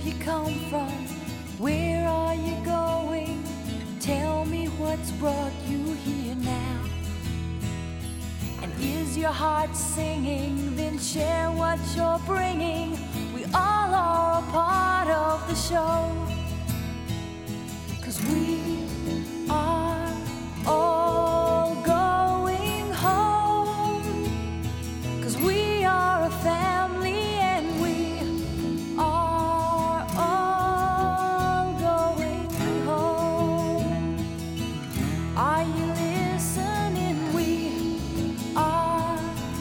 you come from? Where are you going? Tell me what's brought you here now. And is your heart singing? Then share what you're bringing. We all are a part of the show, 'cause we